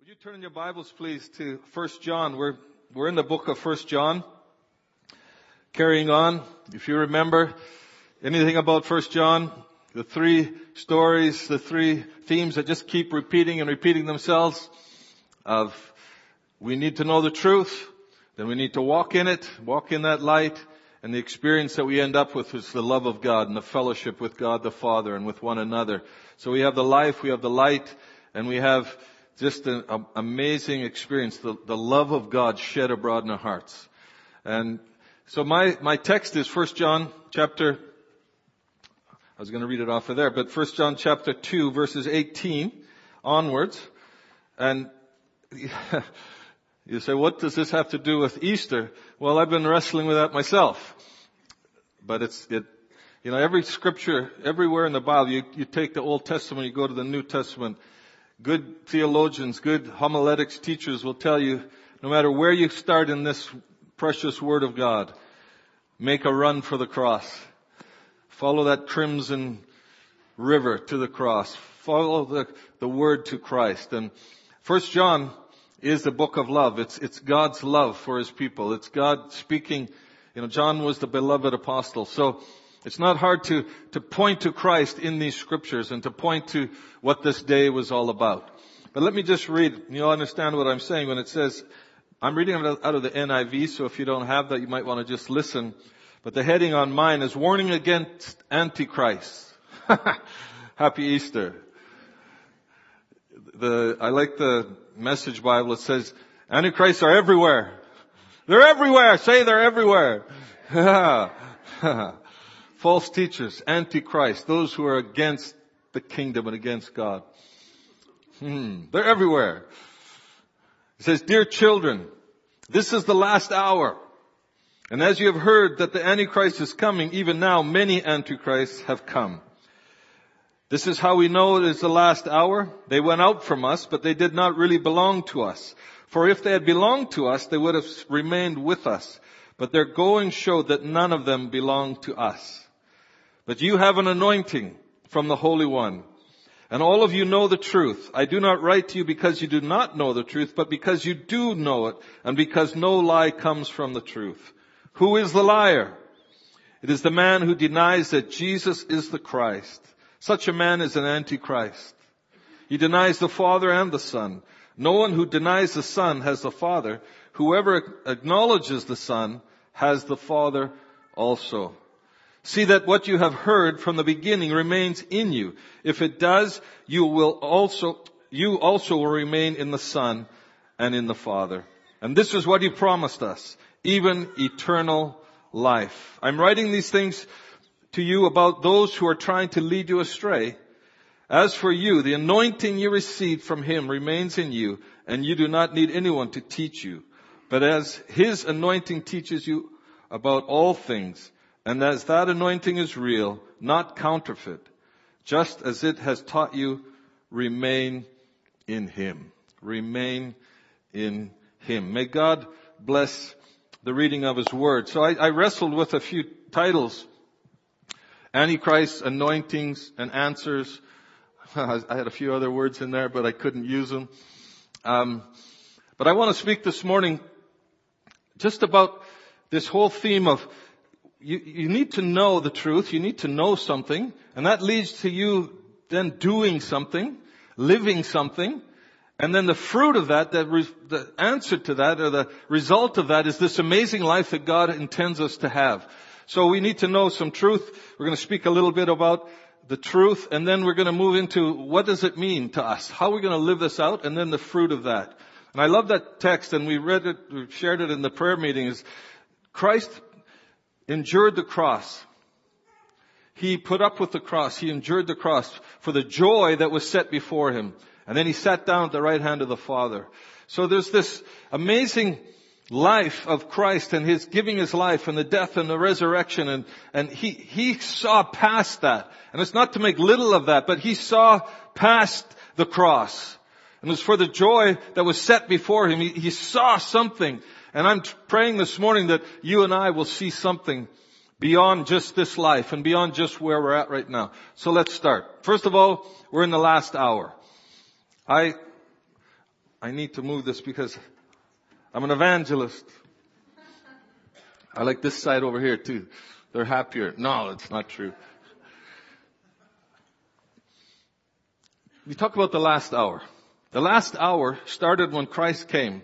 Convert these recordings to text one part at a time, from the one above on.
Would you turn in your Bibles, please, to 1 John? We're in the book of 1 John. Carrying on, if you remember anything about 1 John, the three stories, the three themes that just keep repeating and repeating themselves of we need to know the truth, then we need to walk in it, walk in that light, and the experience that we end up with is the love of God and the fellowship with God the Father and with one another. So we have the life, we have the light, and we have just an amazing experience, the love of God shed abroad in our hearts. And so my text is 1 John chapter, I was going to read it off of there, but 1 John chapter 2 verses 18 onwards. And you say, what does this have to do with Easter? Well, I've been wrestling with that myself. But every scripture, everywhere in the Bible, you take the Old Testament, you go to the New Testament. Good theologians, good homiletics teachers will tell you, no matter where you start in this precious Word of God, make a run for the cross. Follow that crimson river to the cross. Follow the Word to Christ. And 1 John is the book of love. It's God's love for His people. It's God speaking. John was the beloved apostle. So it's not hard to point to Christ in these scriptures and to point to what this day was all about. But let me just read. You'll understand what I'm saying when it says, I'm reading out of the NIV, so if you don't have that, you might want to just listen. But the heading on mine is Warning Against Antichrist. Happy Easter. I like the Message Bible. It says, Antichrists are everywhere. They're everywhere. Say they're everywhere. False teachers, Antichrist, those who are against the kingdom and against God. They're everywhere. It says, Dear children, this is the last hour. And as you have heard that the Antichrist is coming, even now many Antichrists have come. This is how we know it is the last hour. They went out from us, but they did not really belong to us. For if they had belonged to us, they would have remained with us. But their going showed that none of them belonged to us. But you have an anointing from the Holy One. And all of you know the truth. I do not write to you because you do not know the truth, but because you do know it, and because no lie comes from the truth. Who is the liar? It is the man who denies that Jesus is the Christ. Such a man is an antichrist. He denies the Father and the Son. No one who denies the Son has the Father. Whoever acknowledges the Son has the Father also. See that what you have heard from the beginning remains in you. If it does, you also will remain in the Son and in the Father. And this is what He promised us, even eternal life. I'm writing these things to you about those who are trying to lead you astray. As for you, the anointing you received from Him remains in you, and you do not need anyone to teach you. But as His anointing teaches you about all things, and as that anointing is real, not counterfeit, just as it has taught you, remain in Him. Remain in Him. May God bless the reading of His Word. So I wrestled with a few titles. Antichrist, anointings, and answers. I had a few other words in there, but I couldn't use them. But I want to speak this morning just about this whole theme of you need to know the truth. You need to know something. And that leads to you then doing something, living something. And then the fruit of that, the answer to that, or the result of that is this amazing life that God intends us to have. So we need to know some truth. We're going to speak a little bit about the truth, and then we're going to move into what does it mean to us? How are we going to live this out? And then the fruit of that. And I love that text, and we read it, we shared it in the prayer meetings. Christ endured the cross. He put up with the cross. He endured the cross for the joy that was set before Him. And then He sat down at the right hand of the Father. So there's this amazing life of Christ and His giving His life and the death and the resurrection. And He saw past that. And it's not to make little of that, but He saw past the cross. And it was for the joy that was set before Him. He saw something. And I'm praying this morning that you and I will see something beyond just this life and beyond just where we're at right now. So let's start. First of all, we're in the last hour. I'm I need to move this because I'm an evangelist. I like this side over here too. They're happier. No, it's not true. We talk about the last hour. The last hour started when Christ came.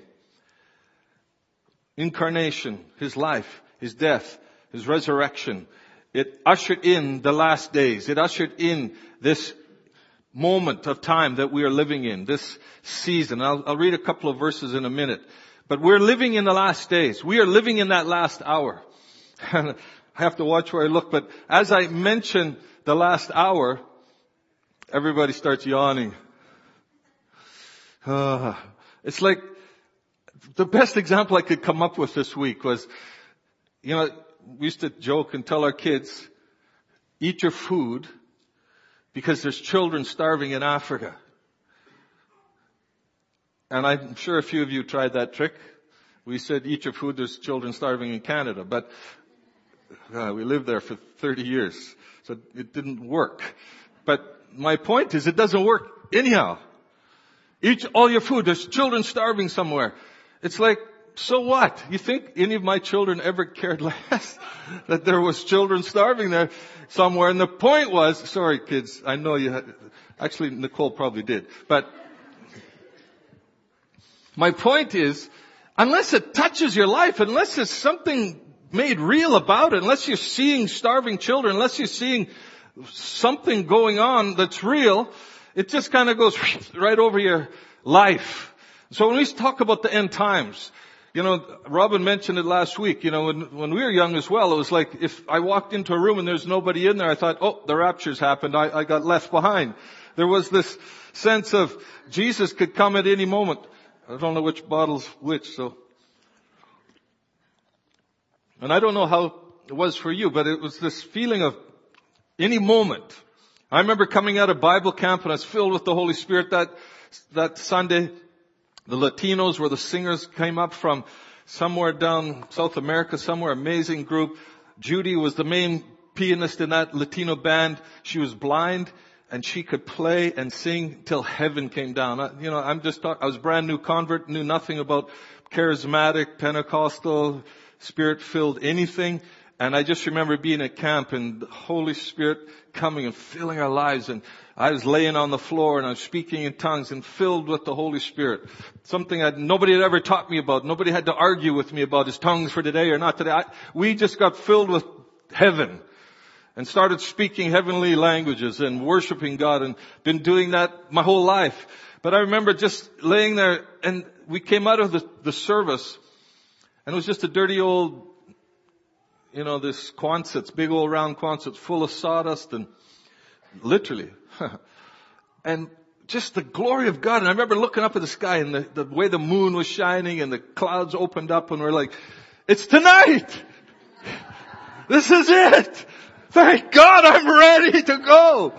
Incarnation, His life, His death, His resurrection. It ushered in the last days. It ushered in this moment of time that we are living in, this season. I'll read a couple of verses in a minute. But we're living in the last days. We are living in that last hour. I have to watch where I look, but as I mention the last hour, everybody starts yawning. It's like the best example I could come up with this week was, we used to joke and tell our kids, eat your food because there's children starving in Africa. And I'm sure a few of you tried that trick. We said, eat your food, there's children starving in Canada. But we lived there for 30 years, so it didn't work. But my point is, it doesn't work anyhow. Eat all your food, there's children starving somewhere. It's like, so what? You think any of my children ever cared less that there was children starving there somewhere? And the point was, sorry kids, I know you had, actually Nicole probably did, but my point is, unless it touches your life, unless there's something made real about it, unless you're seeing starving children, unless you're seeing something going on that's real, it just kind of goes right over your life. So when we talk about the end times, Robin mentioned it last week, when we were young as well, it was like if I walked into a room and there's nobody in there, I thought, oh, the rapture's happened, I got left behind. There was this sense of Jesus could come at any moment. I don't know which bottle's which, so. And I don't know how it was for you, but it was this feeling of any moment. I remember coming out of Bible camp and I was filled with the Holy Spirit that Sunday. The Latinos were the singers, came up from somewhere down South America, somewhere, amazing group. Judy was the main pianist in that Latino band. She was blind and she could play and sing till heaven came down. I was brand new convert, knew nothing about charismatic, Pentecostal, Spirit-filled anything. And I just remember being at camp and the Holy Spirit coming and filling our lives. And I was laying on the floor and I was speaking in tongues and filled with the Holy Spirit. Something nobody had ever taught me about. Nobody had to argue with me about his tongues for today or not today. We just got filled with heaven and started speaking heavenly languages and worshiping God, and been doing that my whole life. But I remember just laying there and we came out of the service and it was just a dirty old, this Quonsets, big old round Quonsets full of sawdust and literally. And just the glory of God. And I remember looking up at the sky and the way the moon was shining and the clouds opened up and we're like, it's tonight! This is it! Thank God I'm ready to go!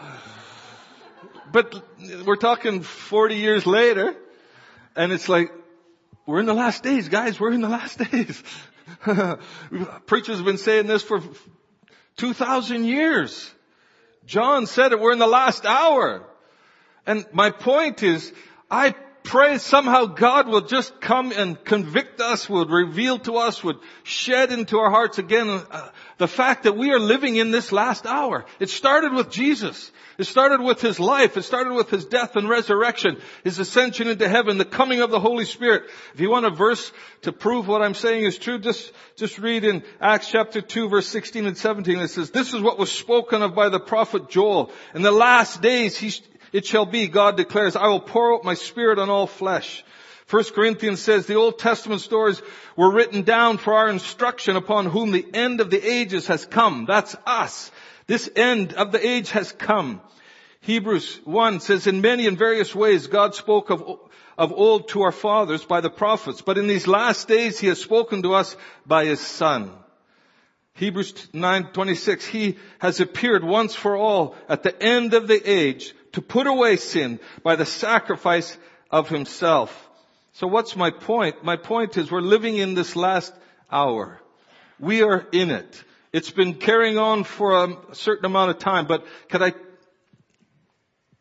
But we're talking 40 years later and it's like, we're in the last days, guys. We're in the last days. Preachers have been saying this for 2,000 years. John said it, we're in the last hour. And my point is, I pray somehow God will just come and convict us, would reveal to us, would shed into our hearts again the fact that we are living in this last hour. It started with Jesus. It started with His life. It started with His death and resurrection, His ascension into heaven, the coming of the Holy Spirit. If you want a verse to prove what I'm saying is true, just read in Acts chapter 2 verse 16 and 17. It says, this is what was spoken of by the prophet Joel. In the last days it shall be, God declares, I will pour out my Spirit on all flesh. 1 Corinthians says the Old Testament stories were written down for our instruction, upon whom the end of the ages has come. That's us. This end of the age has come. Hebrews 1 says, in many and various ways God spoke of old to our fathers by the prophets, but in these last days He has spoken to us by His Son. Hebrews 9:26, He has appeared once for all at the end of the age to put away sin by the sacrifice of Himself. So what's my point? My point is we're living in this last hour. We are in it. It's been carrying on for a certain amount of time, but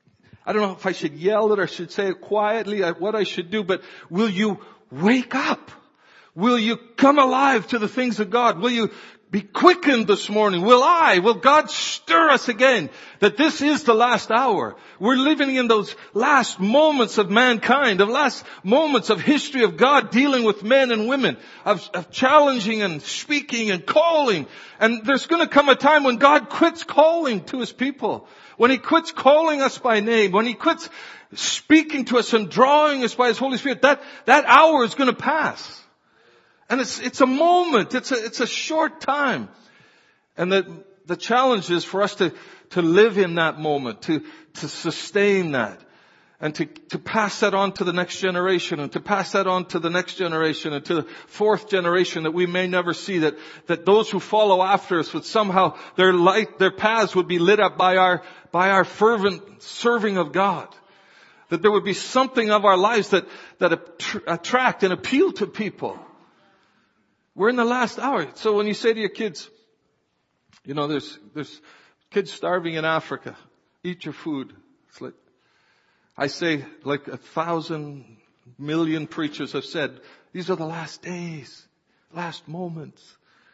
I don't know if I should yell it or should say it quietly, what I should do, but will you wake up? Will you come alive to the things of God? Will you be quickened this morning? Will God stir us again that this is the last hour? We're living in those last moments of mankind, the last moments of history of God dealing with men and women, of challenging and speaking and calling. And there's going to come a time when God quits calling to His people. When He quits calling us by name, when He quits speaking to us and drawing us by His Holy Spirit, that hour is going to pass. And it's a moment. It's a short time. And the challenge is for us to live in that moment, to sustain that, and to pass that on to the next generation, and to pass that on to the next generation, and to the fourth generation that we may never see, that those who follow after us would somehow, their paths would be lit up by our fervent serving of God. That there would be something of our lives that attract and appeal to people. We're in the last hour. So when you say to your kids, there's kids starving in Africa, eat your food. It's like, I say, like 1,000 million preachers have said, these are the last days, last moments.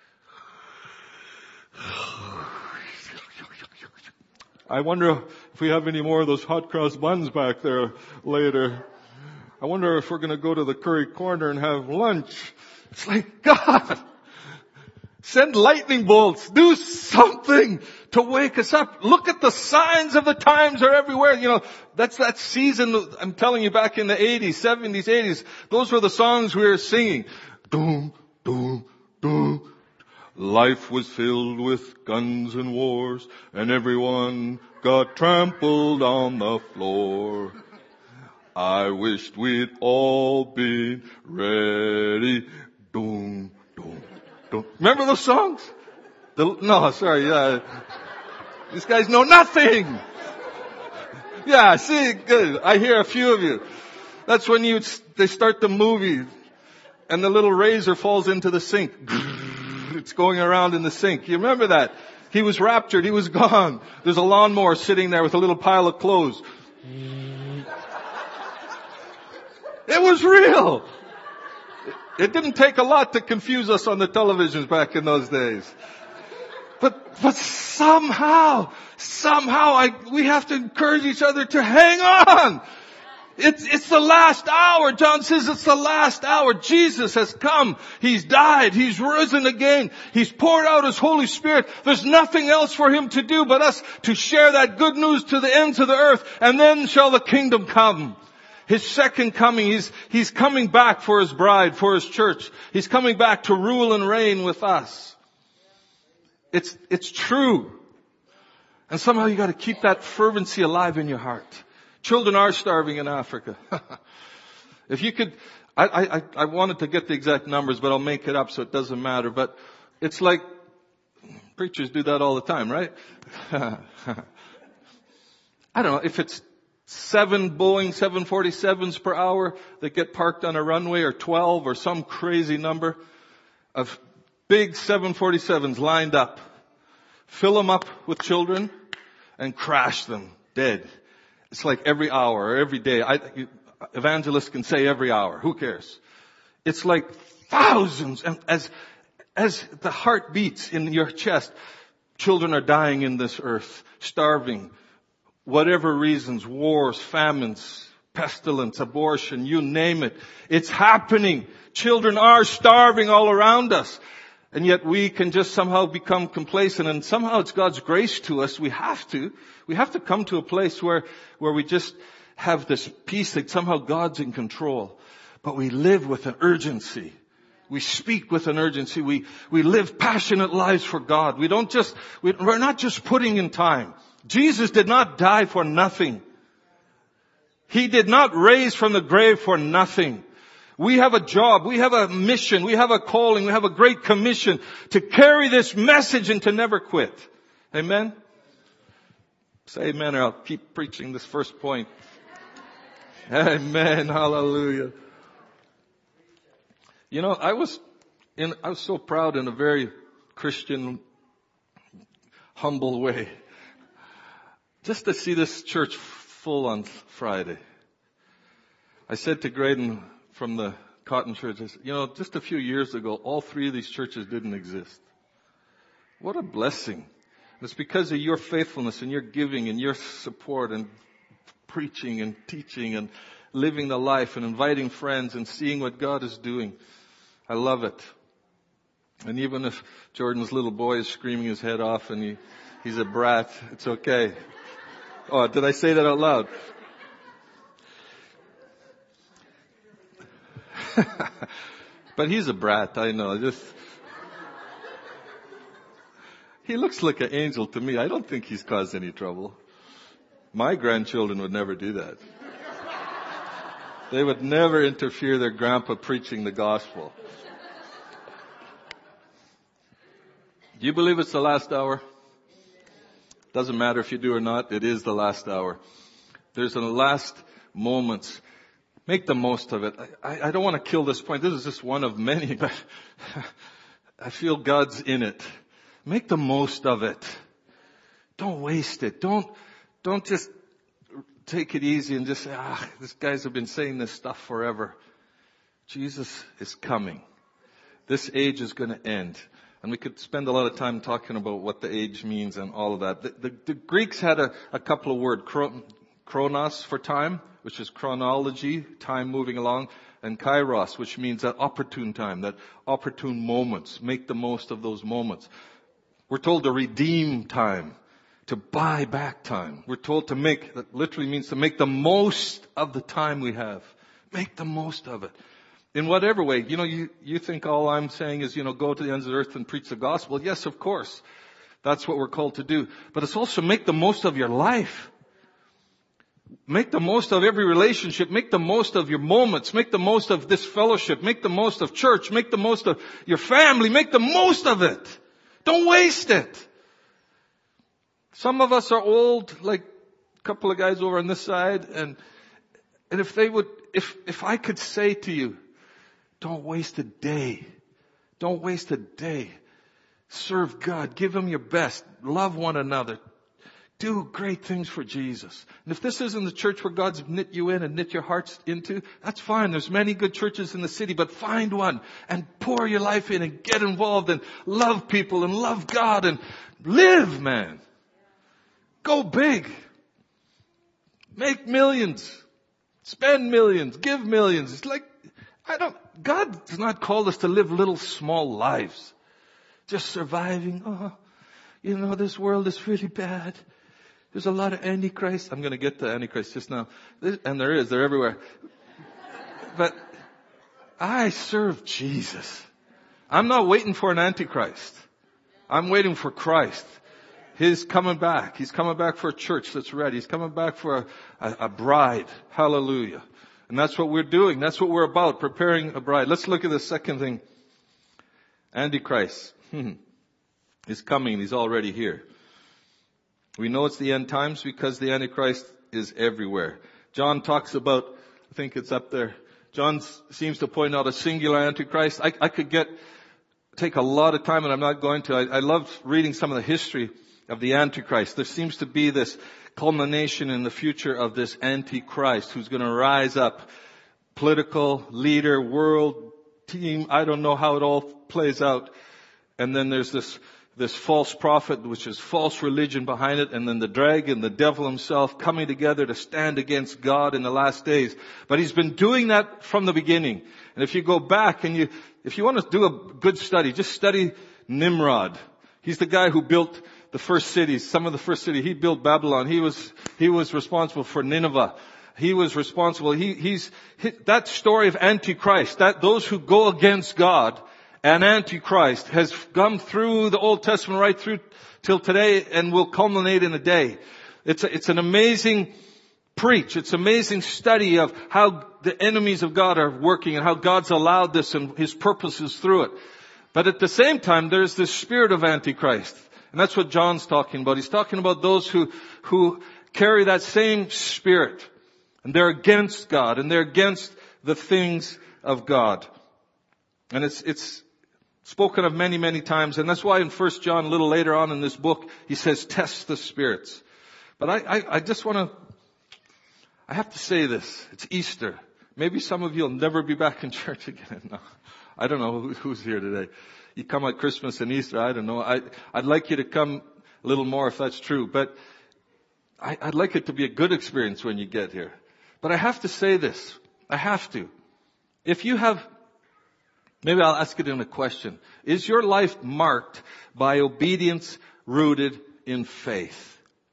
I wonder if we have any more of those hot cross buns back there later. I wonder if we're going to go to the Curry Corner and have lunch. It's like, God, send lightning bolts. Do something to wake us up. Look at the signs of the times are everywhere. That's that season, I'm telling you, back in the 80s, 70s, 80s. Those were the songs we were singing. Doom, doom, doom. Life was filled with guns and wars, and everyone got trampled on the floor. I wished we'd all been ready. Doom, doom, doom. Remember those songs? These guys know nothing. Yeah, see, good. I hear a few of you. That's when they start the movie and the little razor falls into the sink. It's going around in the sink. You remember that? He was raptured. He was gone. There's a lawnmower sitting there with a little pile of clothes. It was real. It didn't take a lot to confuse us on the televisions back in those days. But somehow, we have to encourage each other to hang on. It's the last hour. John says it's the last hour. Jesus has come. He's died. He's risen again. He's poured out His Holy Spirit. There's nothing else for Him to do but us to share that good news to the ends of the earth. And then shall the kingdom come. His second coming, He's coming back for His bride, for His church. He's coming back to rule and reign with us. It's true. And somehow you got to keep that fervency alive in your heart. Children are starving in Africa. If you could, I wanted to get the exact numbers, but I'll make it up so it doesn't matter. But it's like, preachers do that all the time, right? I don't know if it's 7 Boeing 747s per hour that get parked on a runway, or 12, or some crazy number of big 747s lined up. Fill them up with children and crash them dead. It's like every hour or every day. Evangelists can say every hour. Who cares? It's like thousands. And as the heart beats in your chest, children are dying in this earth, starving. Whatever reasons, wars, famines, pestilence, abortion, you name it. It's happening. Children are starving all around us. And yet we can just somehow become complacent, and somehow it's God's grace to us. We have to come to a place where we just have this peace that somehow God's in control. But we live with an urgency. We speak with an urgency. We live passionate lives for God. We're not just putting in time. Jesus did not die for nothing. He did not raise from the grave for nothing. We have a job, we have a mission, we have a calling, we have a great commission to carry this message and to never quit. Amen? Say amen, or I'll keep preaching this first point. Amen. Hallelujah. I was so proud in a very Christian, humble way, just to see this church full on Friday. I said to Graydon from the Cotton Church, I said, just a few years ago, all three of these churches didn't exist. What a blessing. It's because of your faithfulness and your giving and your support and preaching and teaching and living the life and inviting friends and seeing what God is doing. I love it. And even if Jordan's little boy is screaming his head off and he's a brat, it's okay. Oh, did I say that out loud? But he's a brat, I know. He looks like an angel to me. I don't think he's caused any trouble. My grandchildren would never do that. They would never interfere their grandpa preaching the gospel. Do you believe it's the last hour? Doesn't matter if you do or not. It is the last hour. There's the last moments. Make the most of it. I don't want to kill this point. This is just one of many, but I feel God's in it. Make the most of it. Don't waste it. Don't just take it easy and just say, these guys have been saying this stuff forever. Jesus is coming. This age is going to end. And we could spend a lot of time talking about what the age means and all of that. The Greeks had a couple of words, chronos for time, which is chronology, time moving along, and kairos, which means that opportune time, that opportune moments. Make the most of those moments. We're told to redeem time, to buy back time. We're told that literally means to make the most of the time we have. Make the most of it. In whatever way. You think all I'm saying is, go to the ends of the earth and preach the gospel. Yes, of course. That's what we're called to do. But it's also make the most of your life. Make the most of every relationship. Make the most of your moments. Make the most of this fellowship. Make the most of church. Make the most of your family. Make the most of it. Don't waste it. Some of us are old, like a couple of guys over on this side, and if I could say to you, don't waste a day. Don't waste a day. Serve God. Give Him your best. Love one another. Do great things for Jesus. And if this isn't the church where God's knit you in and knit your hearts into, that's fine. There's many good churches in the city, but find one and pour your life in and get involved and love people and love God and live, man. Go big. Make millions. Spend millions. Give millions. It's like, God does not call us to live little small lives. Just surviving. This world is really bad. There's a lot of Antichrist. I'm going to get to Antichrist just now. And they're everywhere. But I serve Jesus. I'm not waiting for an Antichrist. I'm waiting for Christ. He's coming back. He's coming back for a church that's ready. He's coming back for a bride. Hallelujah. And that's what we're doing. That's what we're about, preparing a bride. Let's look at the second thing. Antichrist is coming. He's already here. We know it's the end times because the Antichrist is everywhere. John talks about, I think it's up there. John seems to point out a singular Antichrist. I could take a lot of time, and I'm not going to. I love reading some of the history of the Antichrist. There seems to be this culmination in the future of this Antichrist who's going to rise up. Political leader, world team. I don't know how it all plays out. And then there's this false prophet, which is false religion behind it, and then the dragon, the devil himself, coming together to stand against God in the last days. But he's been doing that from the beginning. And if you go back and if you want to do a good study, just study Nimrod. He's the guy who built the first cities, some of the first city. He built Babylon. He was responsible for Nineveh. He was responsible. That story of Antichrist, those who go against God, and Antichrist has come through the Old Testament right through till today and will culminate in a day. It's an amazing preach. It's an amazing study of how the enemies of God are working and how God's allowed this and His purposes through it. But at the same time, there's this spirit of Antichrist. And that's what John's talking about. He's talking about those who carry that same spirit. And they're against God and they're against the things of God. And it's spoken of many, many times. And that's why in 1 John, a little later on in this book, he says, test the spirits. But I just want to I have to say this. It's Easter. Maybe some of you will never be back in church again. No, I don't know who's here today. You come at Christmas and Easter, I don't know. I'd like you to come a little more if that's true. But I'd like it to be a good experience when you get here. But I have to say this. I have to. If you have, maybe I'll ask it in a question. Is your life marked by obedience rooted in faith?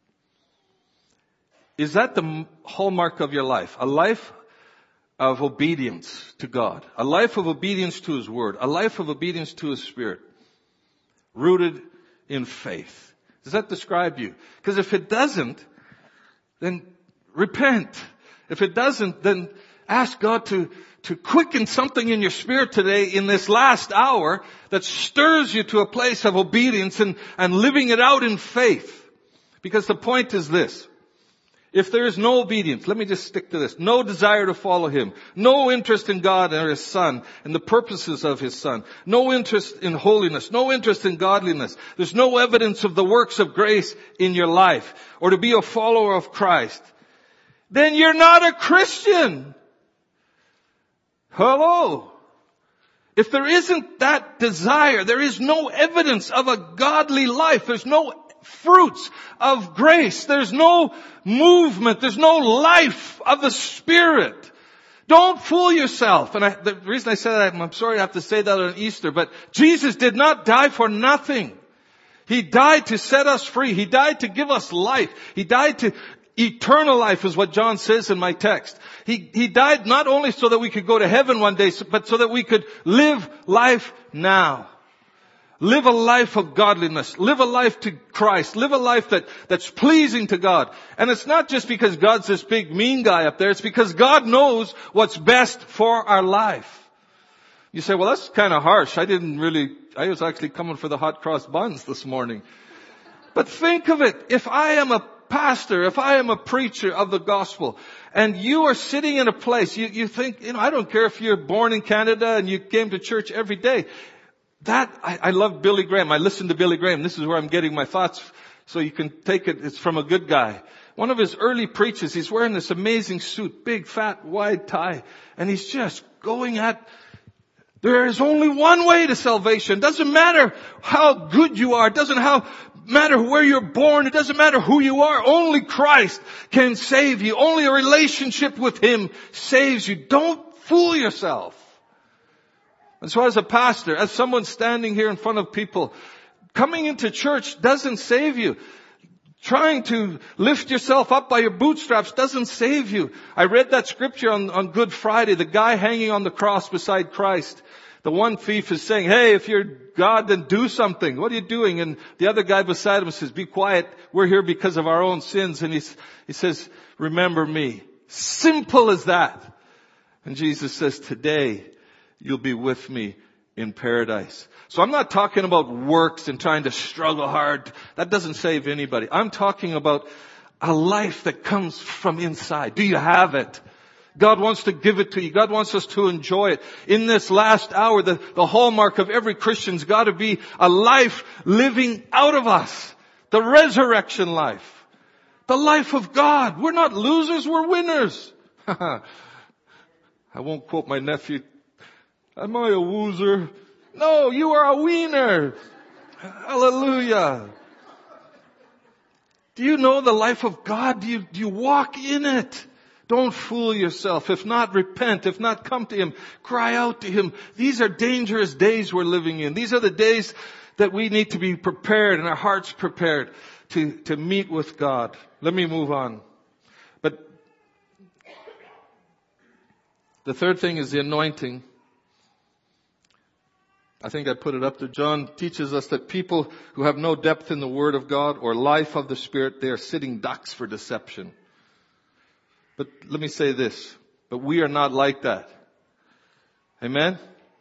Is that the hallmark of your life? A life of obedience to God. A life of obedience to His Word. A life of obedience to His Spirit. Rooted in faith. Does that describe you? Because if it doesn't, then repent. If it doesn't, then ask God to quicken something in your spirit today in this last hour that stirs you to a place of obedience and living it out in faith. Because the point is this. If there is no obedience, let me just stick to this. No desire to follow Him. No interest in God or His Son and the purposes of His Son. No interest in holiness. No interest in godliness. There's no evidence of the works of grace in your life or to be a follower of Christ. Then you're not a Christian. Hello. If there isn't that desire, there is no evidence of a godly life. There's no fruits of grace. There's no movement. There's no life of the Spirit. Don't fool yourself. And the reason I say that, I'm sorry I have to say that on Easter, but Jesus did not die for nothing. He died to set us free. He died to give us life. He died to eternal life is what John says in my text. He died not only so that we could go to heaven one day, but so that we could live life now. Live a life of godliness. Live a life to Christ. Live a life that's pleasing to God. And it's not just because God's this big mean guy up there. It's because God knows what's best for our life. You say, well, that's kind of harsh. I was actually coming for the hot cross buns this morning. But think of it. If I am a pastor, if I am a preacher of the gospel, and you are sitting in a place, you think, I don't care if you're born in Canada and you came to church every day. I love Billy Graham. I listen to Billy Graham. This is where I'm getting my thoughts. So you can take it. It's from a good guy. One of his early preachers, he's wearing this amazing suit, big, fat, wide tie. And he's just going there is only one way to salvation. Doesn't matter how good you are. It doesn't matter where you're born. It doesn't matter who you are. Only Christ can save you. Only a relationship with Him saves you. Don't fool yourself. And so as a pastor, as someone standing here in front of people, coming into church doesn't save you. Trying to lift yourself up by your bootstraps doesn't save you. I read that scripture on Good Friday, the guy hanging on the cross beside Christ. The one thief is saying, hey, if you're God, then do something. What are you doing? And the other guy beside him says, be quiet. We're here because of our own sins. And he says, remember me. Simple as that. And Jesus says, today you'll be with me in paradise. So I'm not talking about works and trying to struggle hard. That doesn't save anybody. I'm talking about a life that comes from inside. Do you have it? God wants to give it to you. God wants us to enjoy it. In this last hour, the hallmark of every Christian's got to be a life living out of us. The resurrection life. The life of God. We're not losers, we're winners. I won't quote my nephew. Am I a woozer? No, you are a wiener. Hallelujah. Do you know the life of God? Do you walk in it? Don't fool yourself. If not, repent. If not, come to Him. Cry out to Him. These are dangerous days we're living in. These are the days that we need to be prepared and our hearts prepared to meet with God. Let me move on. But the third thing is the anointing. I think I put it up there. John teaches us that people who have no depth in the Word of God or life of the Spirit, they are sitting ducks for deception. But let me say this. But we are not like that. Amen?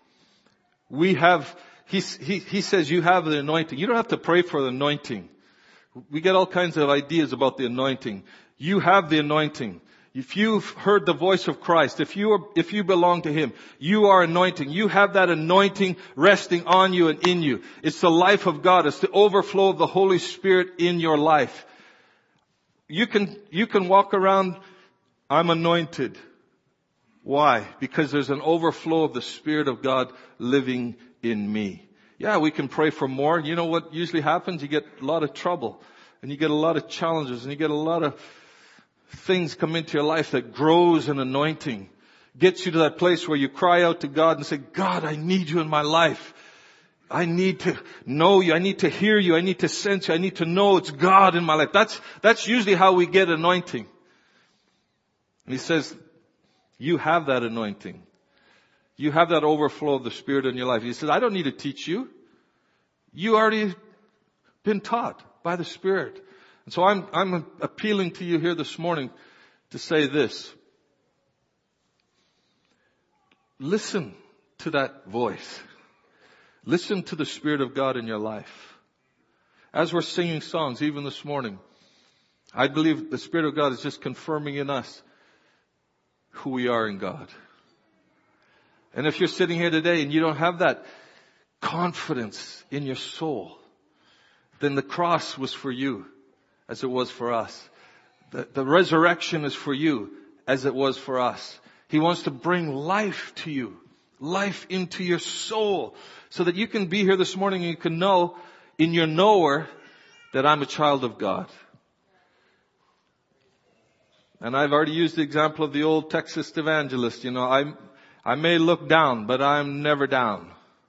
He says you have the anointing. You don't have to pray for the anointing. We get all kinds of ideas about the anointing. You have the anointing. If you've heard the voice of Christ, if you belong to Him, you are anointing. You have that anointing resting on you and in you. It's the life of God. It's the overflow of the Holy Spirit in your life. You can walk around I'm anointed. Why? Because there's an overflow of the Spirit of God living in me. Yeah, we can pray for more. You know what usually happens? You get a lot of trouble and you get a lot of challenges and you get a lot of things come into your life that grows an anointing. Gets you to that place where you cry out to God and say, God, I need you in my life. I need to know you. I need to hear you. I need to sense you. I need to know it's God in my life. That's usually how we get anointing. And he says, you have that anointing. You have that overflow of the Spirit in your life. He says, I don't need to teach you. You already been taught by the Spirit. And so I'm appealing to you here this morning to say this. Listen to that voice. Listen to the Spirit of God in your life. As we're singing songs, even this morning, I believe the Spirit of God is just confirming in us who we are in God. And if you're sitting here today and you don't have that confidence in your soul, then the cross was for you as it was for us. The resurrection is for you as it was for us. He wants to bring life to you, life into your soul, so that you can be here this morning and you can know in your knower that I'm a child of God. And I've already used the example of the old Texas evangelist. You know, I may look down, but I'm never down.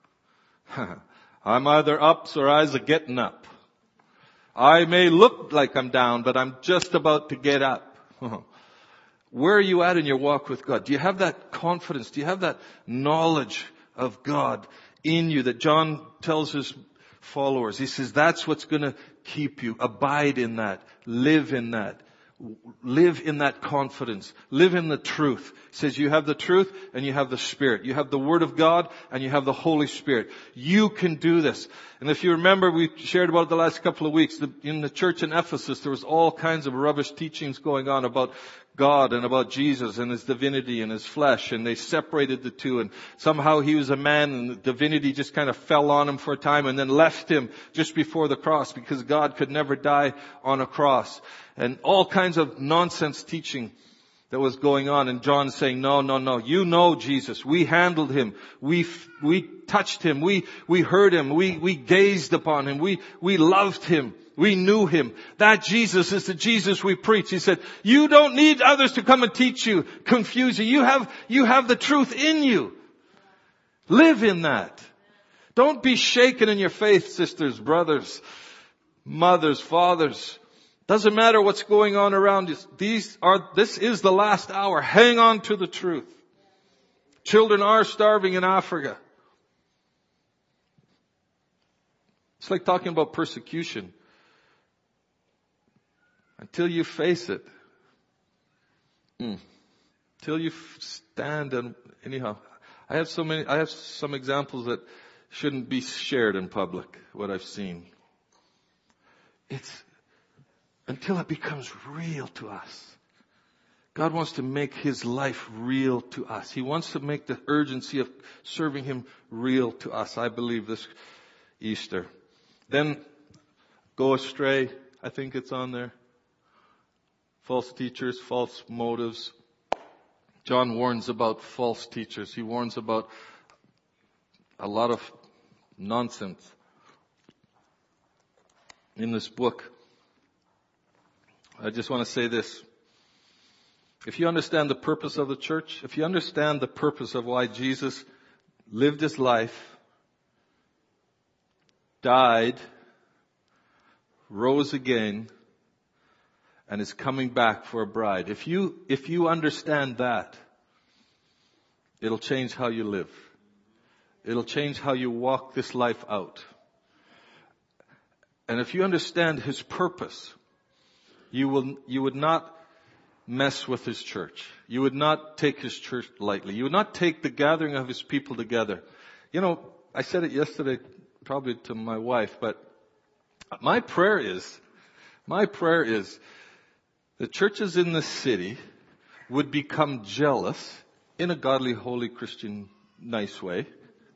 I'm either up or I'm getting up. I may look like I'm down, but I'm just about to get up. Where are you at in your walk with God? Do you have that confidence? Do you have that knowledge of God in you that John tells his followers? He says that's what's going to keep you. Abide in that. Live in that. Live in that confidence. Live in the truth. He says you have the truth and you have the Spirit. You have the Word of God and you have the Holy Spirit. You can do this. And if you remember, we shared about it the last couple of weeks. In the church in Ephesus, there was all kinds of rubbish teachings going on about God and about Jesus and His divinity and His flesh, and they separated the two, and somehow He was a man and the divinity just kind of fell on Him for a time and then left Him just before the cross because God could never die on a cross. And all kinds of nonsense teaching that was going on, and John saying, no, you know Jesus. We handled Him. We touched Him. We heard Him. We gazed upon Him. We loved Him. We knew Him. That Jesus is the Jesus we preach. He said, you don't need others to come and teach you, confuse you. You have the truth in you. Live in that. Don't be shaken in your faith, sisters, brothers, mothers, fathers. Doesn't matter what's going on around you. This is the last hour. Hang on to the truth. Children are starving in Africa. It's like talking about persecution. Until you face it. Till you stand and anyhow. I have some examples that shouldn't be shared in public, what I've seen. It's until it becomes real to us. God wants to make His life real to us. He wants to make the urgency of serving Him real to us. I believe this Easter. Then go astray. I think it's on there. False teachers, false motives. John warns about false teachers. He warns about a lot of nonsense in this book. I just want to say this. If you understand the purpose of the church, if you understand the purpose of why Jesus lived His life, died, rose again, and is coming back for a bride. If you understand that, it'll change how you live. It'll change how you walk this life out. And if you understand His purpose, you would not mess with His church. You would not take His church lightly. You would not take the gathering of His people together. You know, I said it yesterday probably to my wife, but my prayer is the churches in this city would become jealous in a godly, holy, Christian, nice way.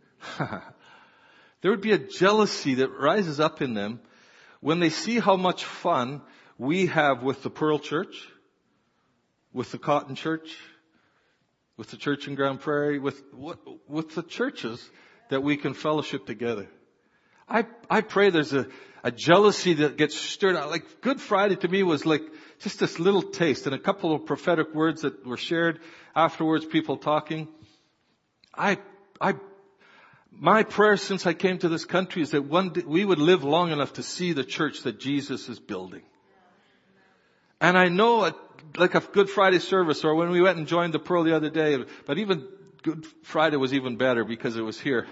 There would be a jealousy that rises up in them when they see how much fun we have with the Pearl Church, with the Cotton Church, with the church in Grand Prairie, with the churches that we can fellowship together. I pray there's a jealousy that gets stirred out. Like Good Friday to me was like just this little taste and a couple of prophetic words that were shared afterwards, people talking. My prayer since I came to this country is that one day we would live long enough to see the church that Jesus is building. And I know like a Good Friday service, or when we went and joined the Pearl the other day, but even Good Friday was even better because it was here.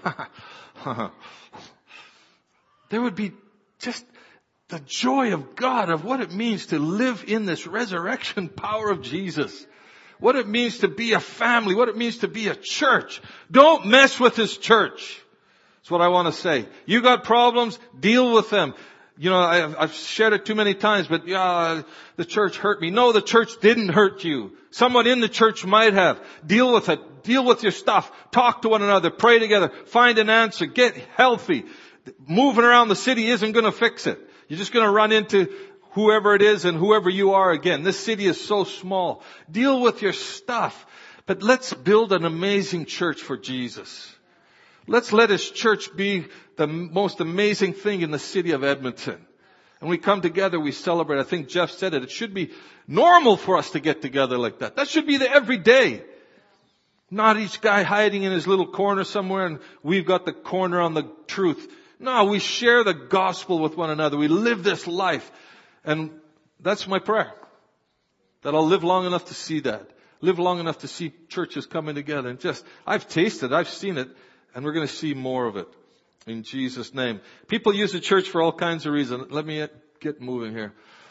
There would be just the joy of God, of what it means to live in this resurrection power of Jesus. What it means to be a family, what it means to be a church. Don't mess with His church. That's what I want to say. You got problems, deal with them. You know, I've shared it too many times, but the church hurt me. No, the church didn't hurt you. Someone in the church might have. Deal with it. Deal with your stuff. Talk to one another. Pray together. Find an answer. Get healthy. Moving around the city isn't going to fix it. You're just going to run into whoever it is and whoever you are again. This city is so small. Deal with your stuff. But let's build an amazing church for Jesus. Let's let His church be the most amazing thing in the city of Edmonton. And we come together, we celebrate. I think Jeff said it. It should be normal for us to get together like that. That should be the everyday. Not each guy hiding in his little corner somewhere and we've got the corner on the truth. No, we share the gospel with one another. We live this life. And that's my prayer. That I'll live long enough to see that. Live long enough to see churches coming together. And I've tasted, I've seen it. And we're going to see more of it. In Jesus' name. People use the church for all kinds of reasons. Let me get moving here.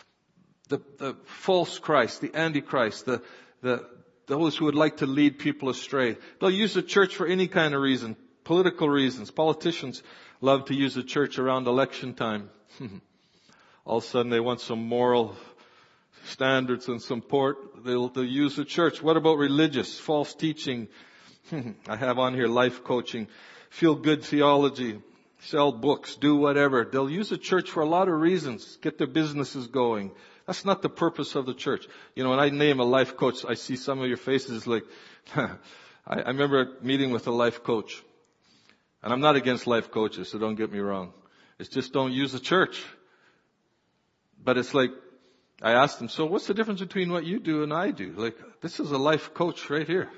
The false Christ, the Antichrist, those who would like to lead people astray. They'll use the church for any kind of reason. Political reasons. Politicians love to use the church around election time. All of a sudden they want some moral standards and support. They'll use the church. What about religious, false teaching? I have on here life coaching, feel good theology, sell books, do whatever. They'll use the church for a lot of reasons. Get their businesses going. That's not the purpose of the church. You know, when I name a life coach, I see some of your faces like, I remember meeting with a life coach. And I'm not against life coaches, so don't get me wrong. It's just don't use the church. But it's like, I asked him, so what's the difference between what you do and I do? Like, this is a life coach right here.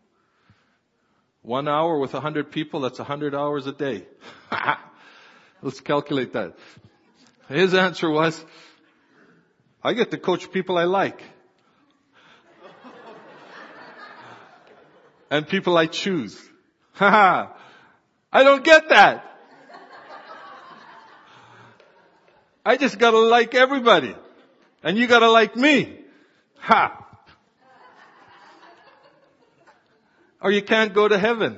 1 hour with 100 people, that's 100 hours a day. Let's calculate that. His answer was, I get to coach people I like. And people I choose. I don't get that. I just gotta like everybody. And you gotta like me. Or you can't go to heaven.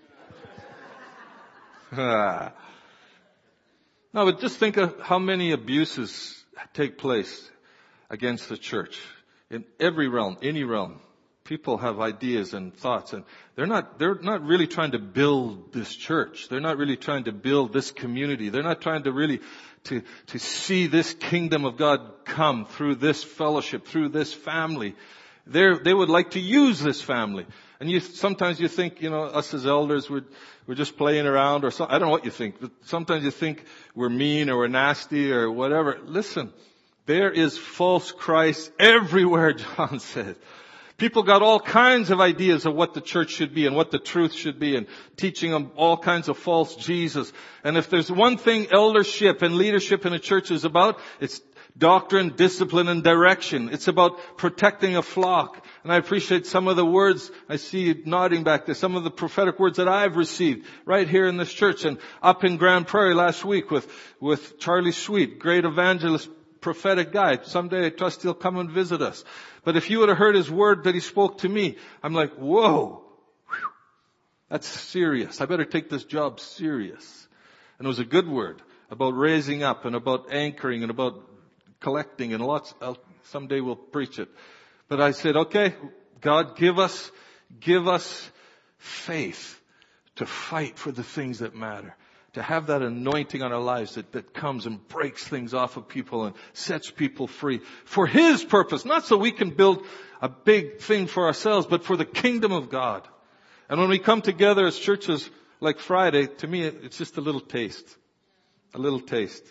No, but just think of how many abuses take place against the church. In every realm, any realm. People have ideas and thoughts, and they're not really trying to build this church. They're not really trying to build this community. They're not trying to really to see this kingdom of God come through this fellowship, through this family. They would like to use this family. And sometimes you think, us as elders, we're just playing around, or I don't know what you think, but sometimes you think we're mean or we're nasty or whatever. Listen, there is false Christ everywhere, John said. People got all kinds of ideas of what the church should be and what the truth should be, and teaching them all kinds of false Jesus. And if there's one thing eldership and leadership in a church is about, it's doctrine, discipline, and direction. It's about protecting a flock. And I appreciate some of the words, I see you nodding back there, some of the prophetic words that I've received right here in this church and up in Grand Prairie last week with Charlie Sweet, great evangelist, prophetic guy. Someday I trust he'll come and visit us. But if you would have heard his word that he spoke to me, I'm like, whoa, that's serious. I better take this job serious. And it was a good word about raising up and about anchoring and about collecting and lots. Someday we'll preach it. But I said, okay, God, give us faith to fight for the things that matter, To have that anointing on our lives that comes and breaks things off of people and sets people free. For His purpose, not so we can build a big thing for ourselves, but for the kingdom of God. And when we come together as churches like Friday, to me it's just a little taste. A little taste.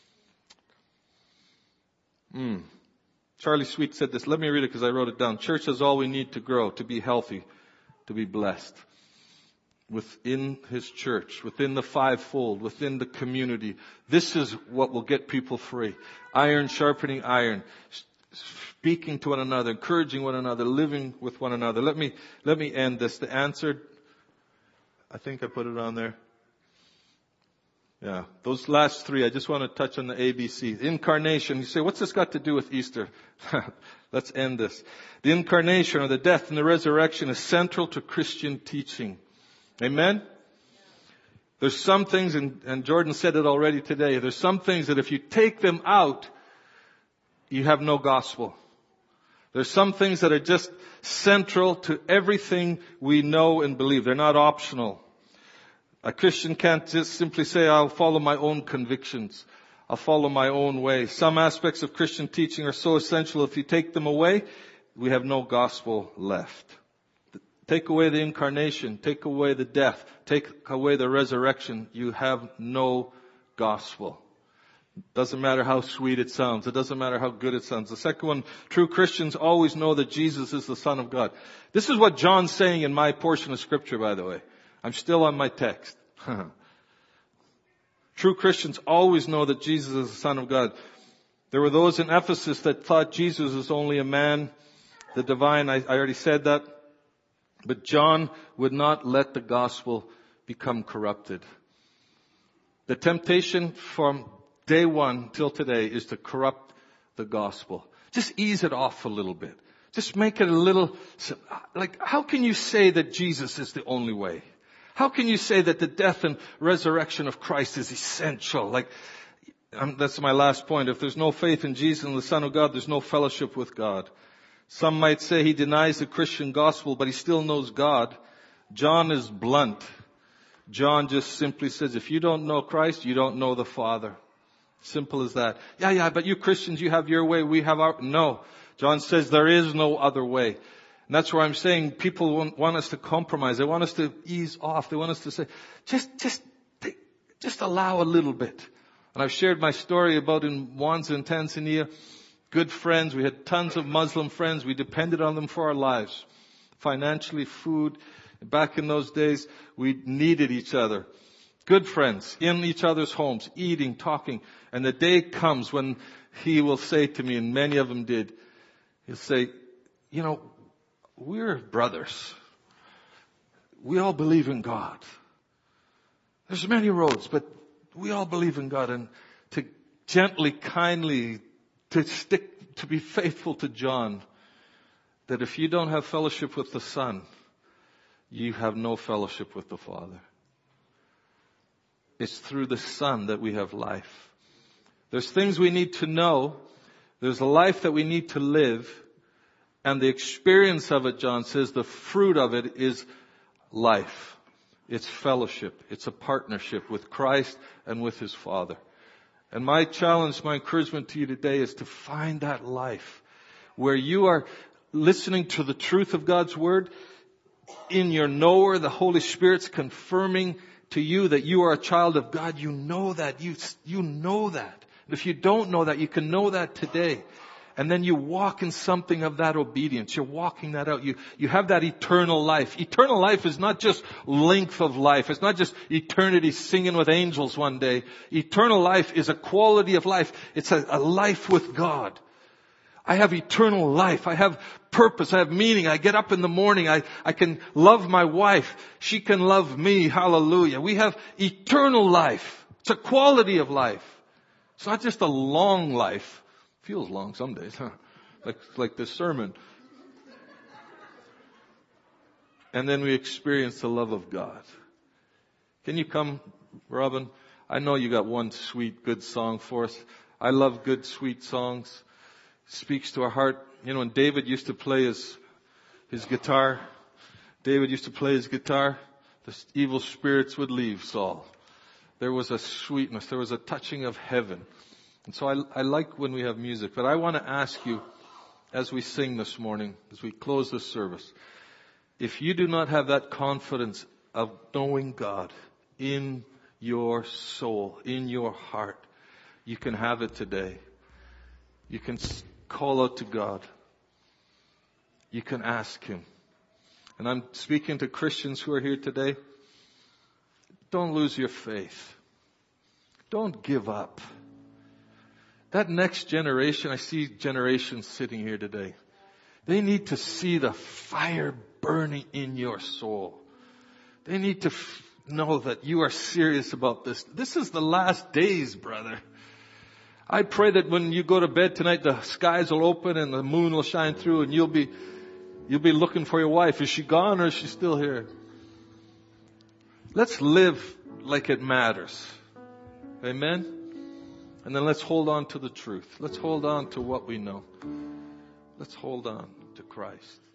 Charlie Sweet said this. Let me read it because I wrote it down. Church is all we need to grow, to be healthy, to be blessed. Within His church, within the fivefold, within the community. This is what will get people free. Iron sharpening iron. Speaking to one another, encouraging one another, living with one another. Let me end this. The answer, I think I put it on there. Yeah, those last three, I just want to touch on the ABC. Incarnation. You say, what's this got to do with Easter? Let's end this. The incarnation, or the death and the resurrection, is central to Christian teaching. Amen? There's some things, and Jordan said it already today, there's some things that if you take them out, you have no gospel. There's some things that are just central to everything we know and believe. They're not optional. A Christian can't just simply say, I'll follow my own convictions. I'll follow my own way. Some aspects of Christian teaching are so essential, if you take them away, we have no gospel left. Take away the incarnation, take away the death, take away the resurrection, you have no gospel. Doesn't matter how sweet it sounds. It doesn't matter how good it sounds. The second one, true Christians always know that Jesus is the Son of God. This is what John's saying in my portion of Scripture, by the way. I'm still on my text. True Christians always know that Jesus is the Son of God. There were those in Ephesus that thought Jesus was only a man, the divine. I already said that. But John would not let the gospel become corrupted. The temptation from day one till today is to corrupt the gospel. Just ease it off a little bit. Just make it a little, like, how can you say that Jesus is the only way? How can you say that the death and resurrection of Christ is essential? That's my last point. If there's no faith in Jesus and the Son of God, there's no fellowship with God. Some might say he denies the Christian gospel, but he still knows God. John is blunt. John just simply says, if you don't know Christ, you don't know the Father. Simple as that. Yeah, but you Christians, you have your way, we have our... No. John says there is no other way. And that's where I'm saying people want us to compromise. They want us to ease off. They want us to say, just allow a little bit. And I've shared my story about in Mwanza in Tanzania. Good friends. We had tons of Muslim friends. We depended on them for our lives. Financially, food. Back in those days, we needed each other. Good friends in each other's homes, eating, talking. And the day comes when he will say to me, and many of them did, he'll say, we're brothers. We all believe in God. There's many roads, but we all believe in God. And to gently, kindly, to be faithful to John, that if you don't have fellowship with the Son, you have no fellowship with the Father. It's through the Son that we have life. There's things we need to know. There's a life that we need to live. And the experience of it, John says, the fruit of it is life. It's fellowship. It's a partnership with Christ and with His Father. And my challenge, my encouragement to you today is to find that life where you are listening to the truth of God's Word. In your knower, the Holy Spirit's confirming to you that you are a child of God. You know that. You know that. And if you don't know that, you can know that today. And then you walk in something of that obedience. You're walking that out. You have that eternal life. Eternal life is not just length of life. It's not just eternity singing with angels one day. Eternal life is a quality of life. It's a life with God. I have eternal life. I have purpose. I have meaning. I get up in the morning. I can love my wife. She can love me. Hallelujah. We have eternal life. It's a quality of life. It's not just a long life. Feels long some days, huh? Like this sermon. And then we experience the love of God. Can you come, Robin? I know you got one sweet, good song for us. I love good, sweet songs. Speaks to our heart. When David used to play his guitar, the evil spirits would leave Saul. there was a sweetness, there was a touching of heaven. And so I like when we have music. But I want to ask you, as we sing this morning, as we close this service, if you do not have that confidence of knowing God in your soul, in your heart, you can have it today. You can call out to God. You can ask Him. And I'm speaking to Christians who are here today. Don't lose your faith. Don't give up. That next generation, I see generations sitting here today. They need to see the fire burning in your soul. They need to know that you are serious about this. This is the last days, brother. I pray that when you go to bed tonight, the skies will open and the moon will shine through and you'll be looking for your wife. Is she gone or is she still here? Let's live like it matters. Amen? And then let's hold on to the truth. Let's hold on to what we know. Let's hold on to Christ.